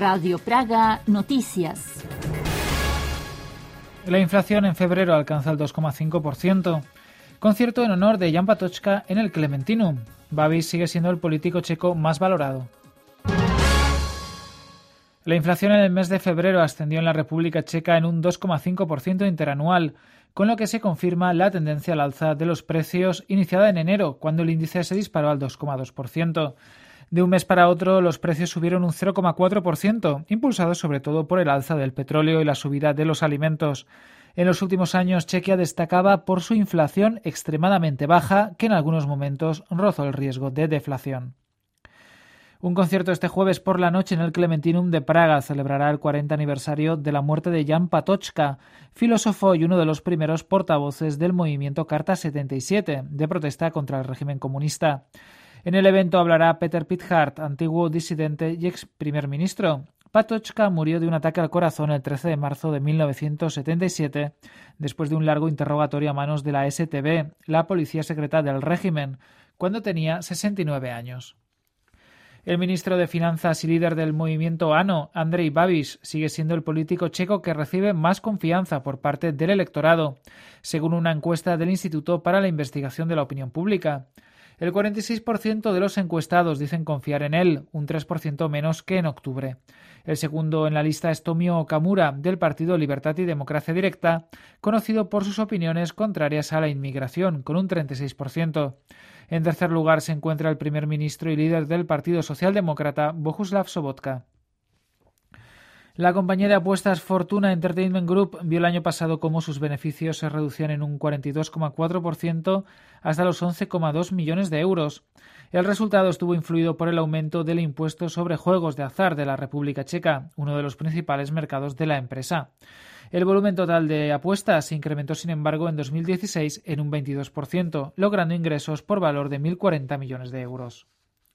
Radio Praga Noticias. La inflación en febrero alcanza el 2,5%. Concierto en honor de Jan Patočka en el Clementinum. Babiš sigue siendo el político checo más valorado. La inflación en el mes de febrero ascendió en la República Checa en un 2,5% interanual, con lo que se confirma la tendencia al alza de los precios iniciada en enero, cuando el índice se disparó al 2,2%. De un mes para otro, los precios subieron un 0,4%, impulsados sobre todo por el alza del petróleo y la subida de los alimentos. En los últimos años, Chequia destacaba por su inflación extremadamente baja, que en algunos momentos rozó el riesgo de deflación. Un concierto este jueves por la noche en el Clementinum de Praga celebrará el 40 aniversario de la muerte de Jan Patočka, filósofo y uno de los primeros portavoces del movimiento Carta 77, de protesta contra el régimen comunista. En el evento hablará Peter Pithart, antiguo disidente y ex primer ministro. Patočka murió de un ataque al corazón el 13 de marzo de 1977, después de un largo interrogatorio a manos de la StB, la policía secreta del régimen, cuando tenía 69 años. El ministro de Finanzas y líder del movimiento ANO, Andrej Babiš, sigue siendo el político checo que recibe más confianza por parte del electorado, según una encuesta del Instituto para la Investigación de la Opinión Pública. El 46% de los encuestados dicen confiar en él, un 3% menos que en octubre. El segundo en la lista es Tomio Okamura, del partido Libertad y Democracia Directa, conocido por sus opiniones contrarias a la inmigración, con un 36%. En tercer lugar se encuentra el primer ministro y líder del Partido Socialdemócrata, Bohuslav Sobotka. La compañía de apuestas Fortuna Entertainment Group vio el año pasado cómo sus beneficios se reducían en un 42,4% hasta los 11,2 millones de euros. El resultado estuvo influido por el aumento del impuesto sobre juegos de azar de la República Checa, uno de los principales mercados de la empresa. El volumen total de apuestas se incrementó, sin embargo, en 2016 en un 22%, logrando ingresos por valor de 1.040 millones de euros.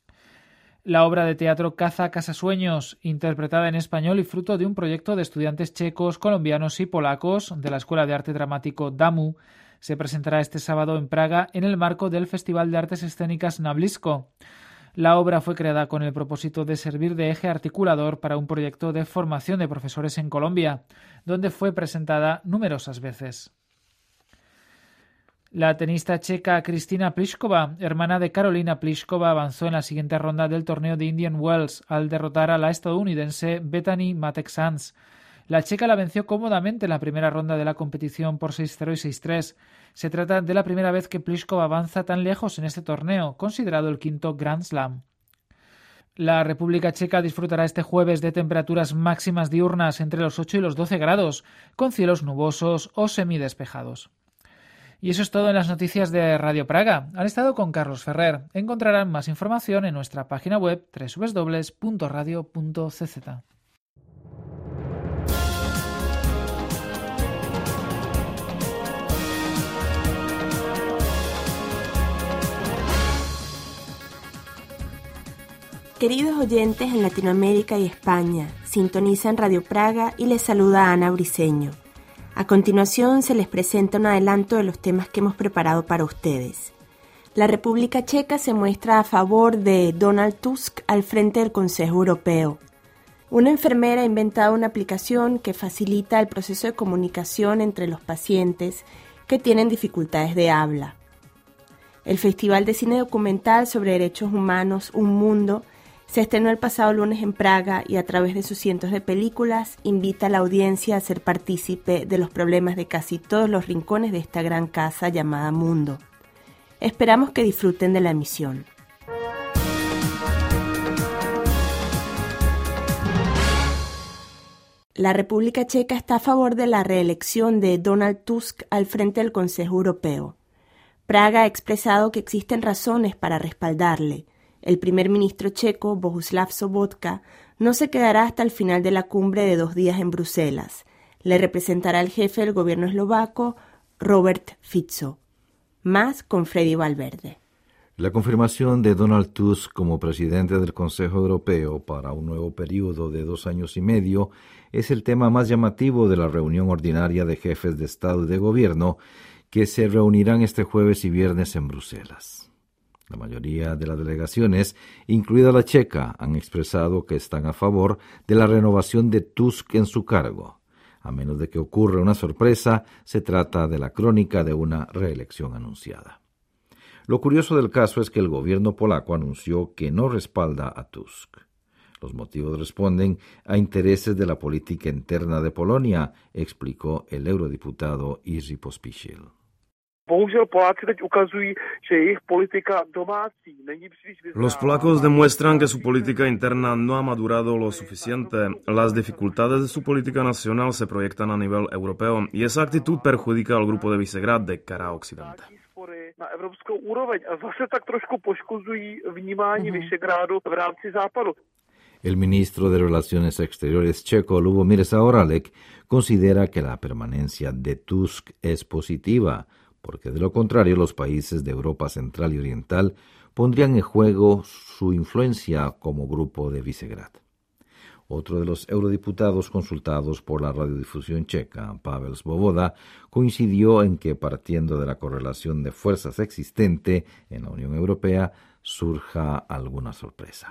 La obra de teatro Caza Casasueños, interpretada en español y fruto de un proyecto de estudiantes checos, colombianos y polacos de la Escuela de Arte Dramático DAMU, se presentará este sábado en Praga en el marco del Festival de Artes Escénicas Na Blisko. La obra fue creada con el propósito de servir de eje articulador para un proyecto de formación de profesores en Colombia, donde fue presentada numerosas veces. La tenista checa Kristina Pliskova, hermana de Karolina Pliskova, avanzó en la siguiente ronda del torneo de Indian Wells al derrotar a la estadounidense Bethany Mattek-Sands. La checa la venció cómodamente en la primera ronda de la competición por 6-0 y 6-3. Se trata de la primera vez que Pliskova avanza tan lejos en este torneo, considerado el quinto Grand Slam. La República Checa disfrutará este jueves de temperaturas máximas diurnas entre los 8 y los 12 grados, con cielos nubosos o semidespejados. Y eso es todo en las noticias de Radio Praga. Han estado con Carlos Ferrer. Encontrarán más información en nuestra página web www.radio.cz. Queridos oyentes en Latinoamérica y España, sintonizan Radio Praga y les saluda Ana Briceño. A continuación se les presenta un adelanto de los temas que hemos preparado para ustedes. La República Checa se muestra a favor de Donald Tusk al frente del Consejo Europeo. Una enfermera ha inventado una aplicación que facilita el proceso de comunicación entre los pacientes que tienen dificultades de habla. El Festival de Cine Documental sobre Derechos Humanos, Un Mundo, se estrenó el pasado lunes en Praga y a través de sus cientos de películas invita a la audiencia a ser partícipe de los problemas de casi todos los rincones de esta gran casa llamada Mundo. Esperamos que disfruten de la emisión. La República Checa está a favor de la reelección de Donald Tusk al frente del Consejo Europeo. Praga ha expresado que existen razones para respaldarle. El primer ministro checo, Bohuslav Sobotka, no se quedará hasta el final de la cumbre de 2 días en Bruselas. Le representará el jefe del gobierno eslovaco, Robert Fico. Más con Freddy Valverde. La confirmación de Donald Tusk como presidente del Consejo Europeo para un nuevo periodo de 2 años y medio es el tema más llamativo de la reunión ordinaria de jefes de Estado y de Gobierno que se reunirán este jueves y viernes en Bruselas. La mayoría de las delegaciones, incluida la checa, han expresado que están a favor de la renovación de Tusk en su cargo. A menos de que ocurra una sorpresa, se trata de la crónica de una reelección anunciada. Lo curioso del caso es que el gobierno polaco anunció que no respalda a Tusk. Los motivos responden a intereses de la política interna de Polonia, explicó el eurodiputado Jiří Pospíšil. Los polacos demuestran que su política interna no ha madurado lo suficiente. Las dificultades de su política nacional se proyectan a nivel europeo y esa actitud perjudica al grupo de Visegrad de cara a Occidente. Na evropskou úroveň a zase tak trošku poškozují vnímání Visegrádu v rámci západu. El ministro de Relaciones Exteriores checo, Lubomír Zaorálek, considera que la permanencia de Tusk es positiva, porque de lo contrario los países de Europa Central y Oriental pondrían en juego su influencia como grupo de Visegrad. Otro de los eurodiputados consultados por la radiodifusión checa, Pavel Svoboda, coincidió en que, partiendo de la correlación de fuerzas existente en la Unión Europea, surja alguna sorpresa.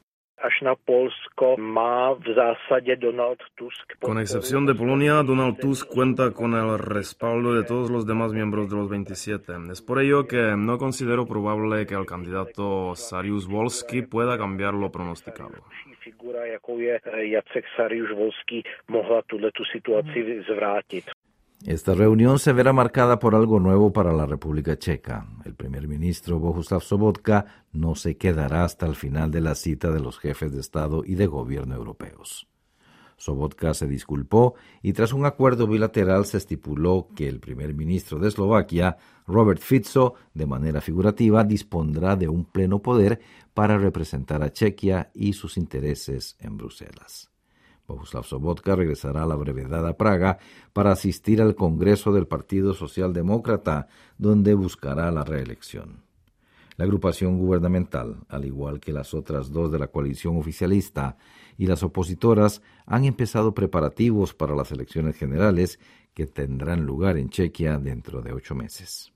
Con excepción de Polonia, Donald Tusk cuenta con el respaldo de todos los demás miembros de los 27. Es por ello que no considero probable que el candidato Saryusz-Wolski pueda cambiar lo pronosticado. Figura, jakou je Jacek Saryusz-Wolský, mohla tuhletu situaci zvrátit. Esta reunión se verá marcada por algo nuevo para la República Checa. El primer ministro Bohuslav Sobotka no se quedará hasta el final de la cita de los jefes de Estado y de gobierno europeos. Sobotka se disculpó y tras un acuerdo bilateral se estipuló que el primer ministro de Eslovaquia, Robert Fico, de manera figurativa, dispondrá de un pleno poder para representar a Chequia y sus intereses en Bruselas. Bohuslav Sobotka regresará a la brevedad a Praga para asistir al Congreso del Partido Socialdemócrata, donde buscará la reelección. La agrupación gubernamental, al igual que las otras dos de la coalición oficialista y las opositoras, han empezado preparativos para las elecciones generales que tendrán lugar en Chequia dentro de 8 meses.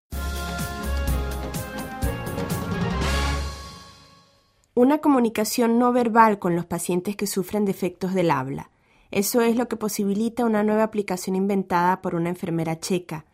Una comunicación no verbal con los pacientes que sufren defectos del habla. Eso es lo que posibilita una nueva aplicación inventada por una enfermera checa,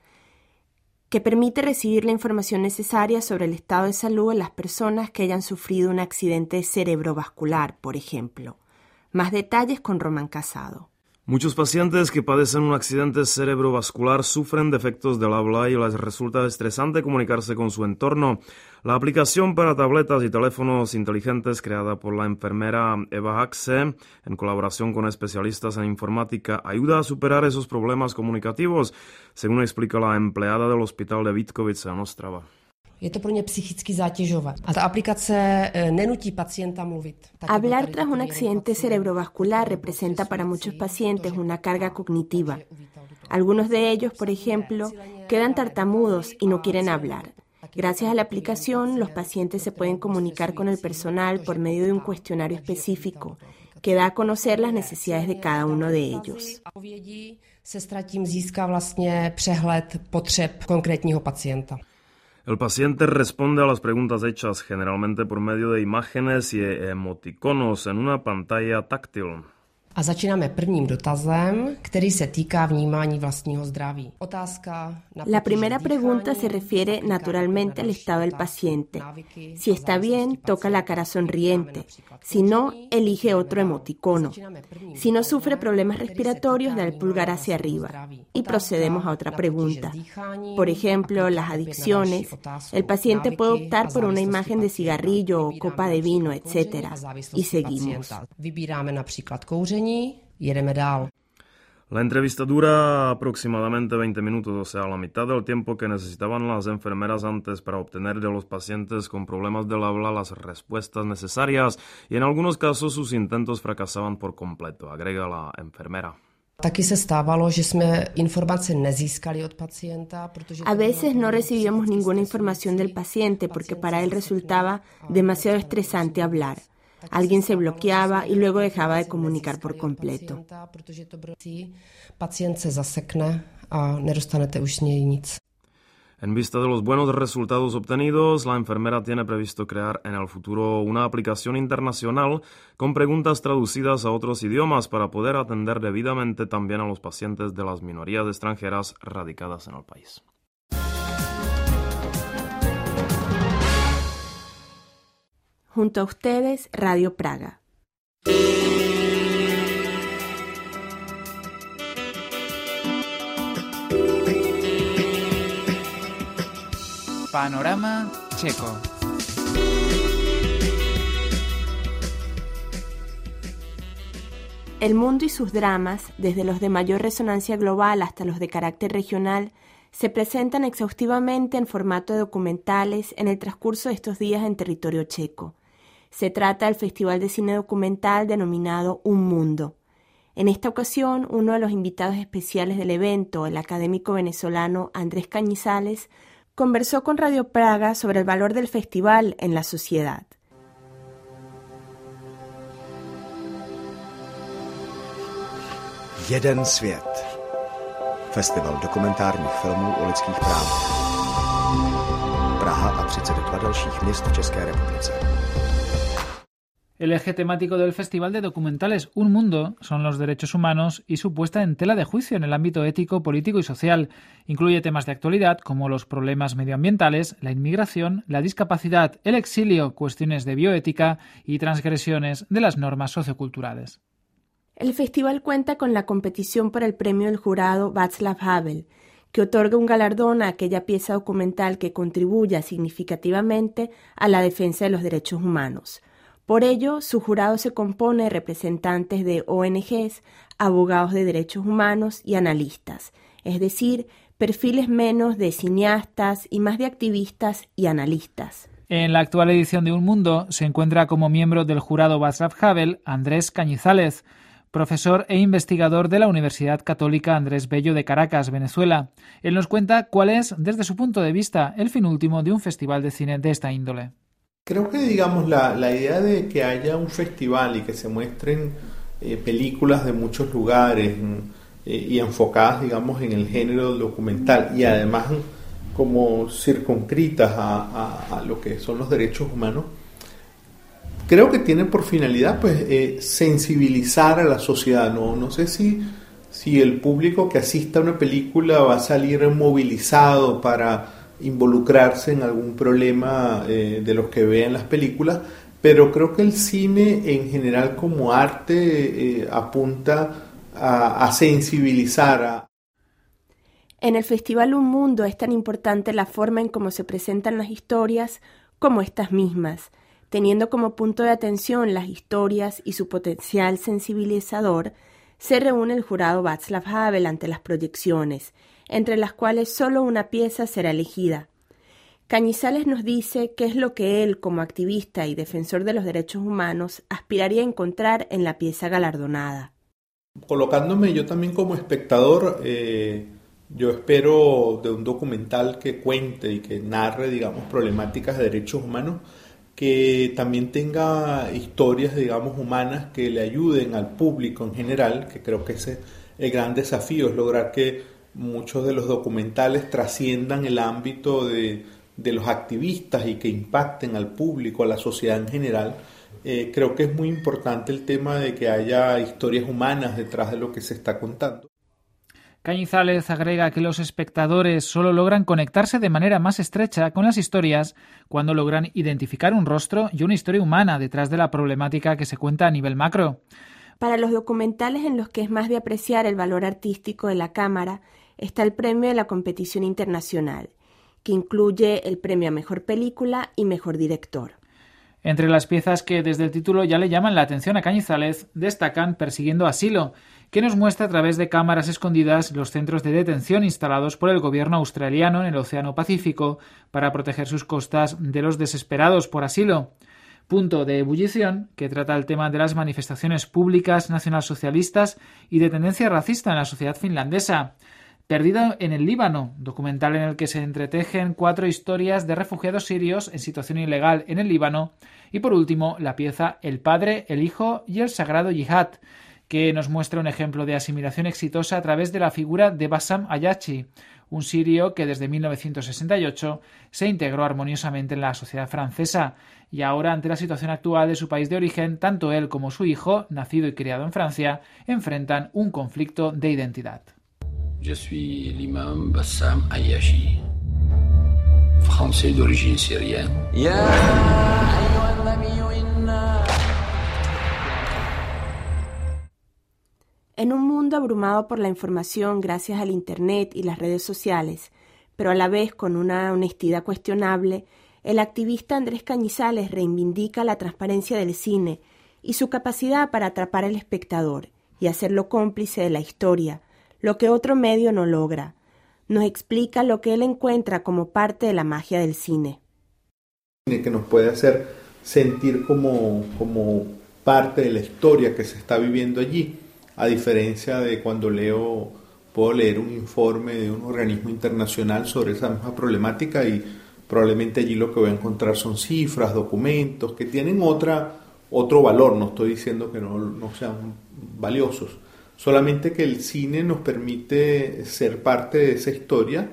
que permite recibir la información necesaria sobre el estado de salud de las personas que hayan sufrido un accidente cerebrovascular, por ejemplo. Más detalles con Román Casado. Muchos pacientes que padecen un accidente cerebrovascular sufren defectos del habla y les resulta estresante comunicarse con su entorno. La aplicación para tabletas y teléfonos inteligentes creada por la enfermera Eva Haxe, en colaboración con especialistas en informática, ayuda a superar esos problemas comunicativos, según explica la empleada del hospital de Vítkovice en Ostrava. Je to pro ně psychicky zátěžové. A ta aplicace nenutí pacienta mluvit. Hablar tras un accidente cerebrovascular representa para muchos pacientes una carga cognitiva. Algunos de ellos, por ejemplo, quedan tartamudos y no quieren hablar. Gracias a la aplicación, los pacientes se pueden comunicar con el personal por medio de un cuestionario específico que da a conocer las necesidades de cada uno de ellos. Sestra tím získá vlastně přehled potřeb konkrétního pacienta. El paciente responde a las preguntas hechas generalmente por medio de imágenes y emoticonos en una pantalla táctil. A začínáme prvním dotazem, který se týká vnímání vlastního zdraví. La primera pregunta se refiere naturalmente al estado del paciente. Si está bien, toca la cara sonriente. Si no, elige otro emoticono. Si no sufre problemas respiratorios, da el pulgar hacia arriba. Y procedemos a otra pregunta. Por ejemplo, las adicciones. El paciente puede optar por una imagen de cigarrillo o copa de vino, etc. Y seguimos. Vybíráme například kouření. Jedeme dál. La entrevista dura aproximadamente 20 minutos, o sea, la mitad del tiempo que necesitaban las enfermeras antes para obtener de los pacientes con problemas del habla las respuestas necesarias y en algunos casos sus intentos fracasaban por completo, agrega la enfermera. Taky se stávalo, že jsme informace nezískali od pacienta, protože a veces no recibíamos ninguna información del paciente porque para él resultaba demasiado estresante hablar. Alguien se bloqueaba y luego dejaba de comunicar por completo. Pacient se zasekne a nedostanete už z něj nic. En vista de los buenos resultados obtenidos, la enfermera tiene previsto crear en el futuro una aplicación internacional con preguntas traducidas a otros idiomas para poder atender debidamente también a los pacientes de las minorías extranjeras radicadas en el país. Junto a ustedes, Radio Praga. Panorama checo. El mundo y sus dramas, desde los de mayor resonancia global hasta los de carácter regional, se presentan exhaustivamente en formato de documentales en el transcurso de estos días en territorio checo. Se trata del Festival de Cine Documental denominado Un Mundo. En esta ocasión, uno de los invitados especiales del evento, el académico venezolano Andrés Cañizales, conversó con Radio Praga sobre el valor del festival en la sociedad. Jeden svět. Festival dokumentárních filmů o lidských právech. Praha a 32 dalších měst v České republice. El eje temático del Festival de Documentales Un Mundo son los derechos humanos y su puesta en tela de juicio en el ámbito ético, político y social. Incluye temas de actualidad como los problemas medioambientales, la inmigración, la discapacidad, el exilio, cuestiones de bioética y transgresiones de las normas socioculturales. El festival cuenta con la competición por el premio del jurado Václav Havel, que otorga un galardón a aquella pieza documental que contribuya significativamente a la defensa de los derechos humanos. Por ello, su jurado se compone de representantes de ONGs, abogados de derechos humanos y analistas, es decir, perfiles menos de cineastas y más de activistas y analistas. En la actual edición de Un Mundo se encuentra como miembro del jurado Václav Havel Andrés Cañizales, profesor e investigador de la Universidad Católica Andrés Bello de Caracas, Venezuela. Él nos cuenta cuál es, desde su punto de vista, el fin último de un festival de cine de esta índole. Creo que, digamos, la idea de que haya un festival y que se muestren películas de muchos lugares y enfocadas, digamos, en el género documental y además como circunscritas a lo que son los derechos humanos, creo que tiene por finalidad pues sensibilizar a la sociedad. No sé si el público que asista a una película va a salir movilizado para involucrarse en algún problema de los que vean las películas, pero creo que el cine en general como arte apunta a sensibilizar. En el Festival Un Mundo es tan importante la forma en cómo se presentan las historias como estas mismas, teniendo como punto de atención las historias y su potencial sensibilizador. Se reúne el jurado Václav Havel ante las proyecciones, entre las cuales solo una pieza será elegida. Cañizales nos dice qué es lo que él, como activista y defensor de los derechos humanos, aspiraría a encontrar en la pieza galardonada. Colocándome yo también como espectador, yo espero de un documental que cuente y que narre, digamos, problemáticas de derechos humanos, que también tenga historias, digamos, humanas que le ayuden al público en general, que creo que ese es el gran desafío, es lograr que muchos de los documentales trasciendan el ámbito de los activistas y que impacten al público, a la sociedad en general. Creo que es muy importante el tema de que haya historias humanas detrás de lo que se está contando. Cañizales agrega que los espectadores solo logran conectarse de manera más estrecha con las historias cuando logran identificar un rostro y una historia humana detrás de la problemática que se cuenta a nivel macro. Para los documentales en los que es más de apreciar el valor artístico de la cámara, está el premio de la competición internacional, que incluye el premio a Mejor Película y Mejor Director. Entre las piezas que desde el título ya le llaman la atención a Cañizales, destacan Persiguiendo Asilo, que nos muestra a través de cámaras escondidas los centros de detención instalados por el gobierno australiano en el Océano Pacífico para proteger sus costas de los desesperados por asilo. Punto de ebullición, que trata el tema de las manifestaciones públicas nacionalsocialistas y de tendencia racista en la sociedad finlandesa. Perdido en el Líbano, documental en el que se entretejen 4 historias de refugiados sirios en situación ilegal en el Líbano. Y por último, la pieza El Padre, el Hijo y el Sagrado Yihad, que nos muestra un ejemplo de asimilación exitosa a través de la figura de Bassam Ayachi, un sirio que desde 1968 se integró armoniosamente en la sociedad francesa y ahora, ante la situación actual de su país de origen, tanto él como su hijo, nacido y criado en Francia, enfrentan un conflicto de identidad. Je suis l'imam Bassam Ayashi, français d'origine syrienne. En un mundo abrumado por la información gracias al Internet y las redes sociales, pero a la vez con una honestidad cuestionable, el activista Andrés Cañizales reivindica la transparencia del cine y su capacidad para atrapar al espectador y hacerlo cómplice de la historia, lo que otro medio no logra. Nos explica lo que él encuentra como parte de la magia del cine. Que nos puede hacer sentir como parte de la historia que se está viviendo allí, a diferencia de cuando puedo leer un informe de un organismo internacional sobre esa misma problemática y probablemente allí lo que voy a encontrar son cifras, documentos que tienen otro valor. No estoy diciendo que no sean valiosos, solamente que el cine nos permite ser parte de esa historia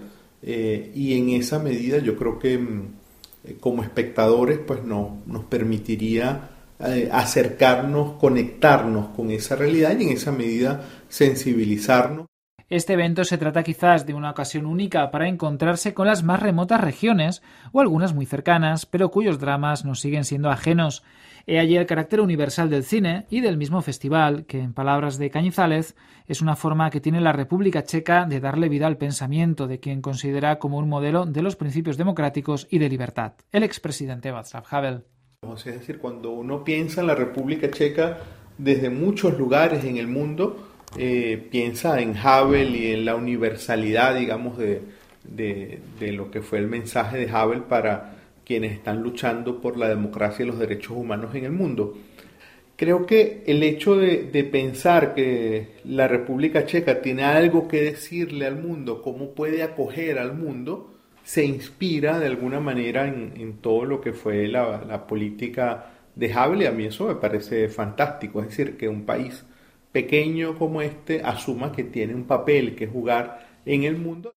y en esa medida yo creo que como espectadores pues nos permitiría acercarnos, conectarnos con esa realidad y en esa medida sensibilizarnos. Este evento se trata quizás de una ocasión única para encontrarse con las más remotas regiones o algunas muy cercanas, pero cuyos dramas nos siguen siendo ajenos. He allí el carácter universal del cine y del mismo festival, que en palabras de Cañizales es una forma que tiene la República Checa de darle vida al pensamiento de quien considera como un modelo de los principios democráticos y de libertad, el expresidente Václav Havel. Es decir, cuando uno piensa en la República Checa desde muchos lugares en el mundo, piensa en Havel y en la universalidad, digamos, de lo que fue el mensaje de Havel para quienes están luchando por la democracia y los derechos humanos en el mundo. Creo que el hecho de pensar que la República Checa tiene algo que decirle al mundo, cómo puede acoger al mundo, se inspira de alguna manera en todo lo que fue la política de Havel, y a mí eso me parece fantástico. Es decir, que un país pequeño como este asuma que tiene un papel que jugar en el mundo.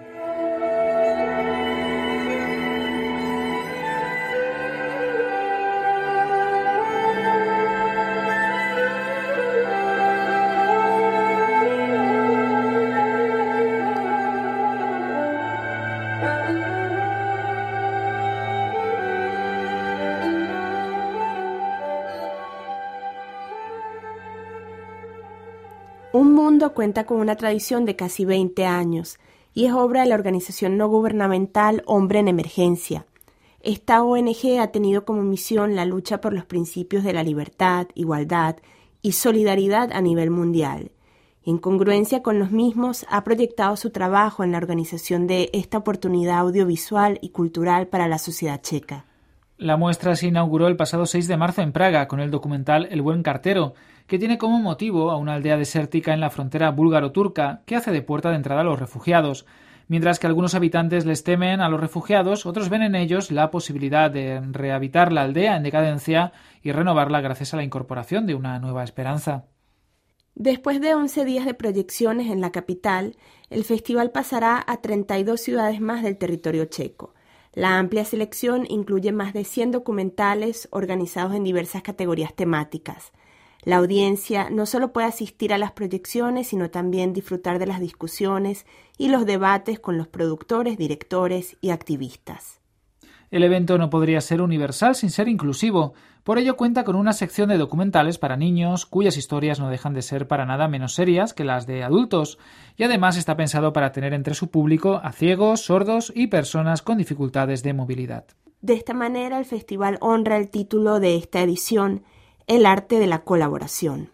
Un Mundo cuenta con una tradición de casi 20 años y es obra de la organización no gubernamental Hombre en Emergencia. Esta ONG ha tenido como misión la lucha por los principios de la libertad, igualdad y solidaridad a nivel mundial. En congruencia con los mismos, ha proyectado su trabajo en la organización de esta oportunidad audiovisual y cultural para la sociedad checa. La muestra se inauguró el pasado 6 de marzo en Praga con el documental El buen cartero, que tiene como motivo a una aldea desértica en la frontera búlgaro-turca que hace de puerta de entrada a los refugiados. Mientras que algunos habitantes les temen a los refugiados, otros ven en ellos la posibilidad de rehabilitar la aldea en decadencia y renovarla gracias a la incorporación de una nueva esperanza. Después de 11 días de proyecciones en la capital, el festival pasará a 32 ciudades más del territorio checo. La amplia selección incluye más de 100 documentales organizados en diversas categorías temáticas. La audiencia no solo puede asistir a las proyecciones, sino también disfrutar de las discusiones y los debates con los productores, directores y activistas. El evento no podría ser universal sin ser inclusivo. Por ello cuenta con una sección de documentales para niños, cuyas historias no dejan de ser para nada menos serias que las de adultos, y además está pensado para tener entre su público a ciegos, sordos y personas con dificultades de movilidad. De esta manera, el festival honra el título de esta edición, El arte de la colaboración.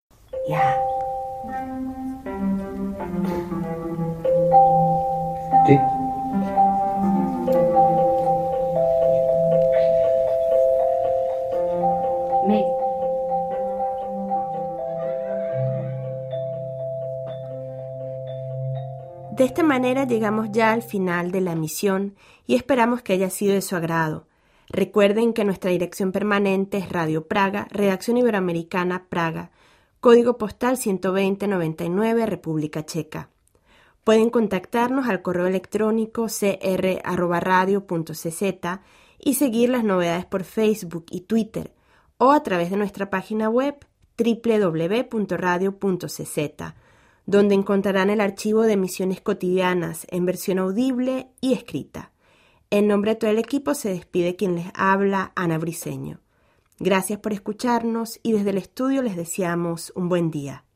Sí. De esta manera llegamos ya al final de la emisión y esperamos que haya sido de su agrado. Recuerden que nuestra dirección permanente es Radio Praga, Redacción Iberoamericana, Praga, código postal 12099, República Checa. Pueden contactarnos al correo electrónico cr@radio.cz y seguir las novedades por Facebook y Twitter o a través de nuestra página web www.radio.cz, donde encontrarán el archivo de emisiones cotidianas en versión audible y escrita. En nombre de todo el equipo se despide quien les habla, Ana Briceño. Gracias por escucharnos y desde el estudio les deseamos un buen día.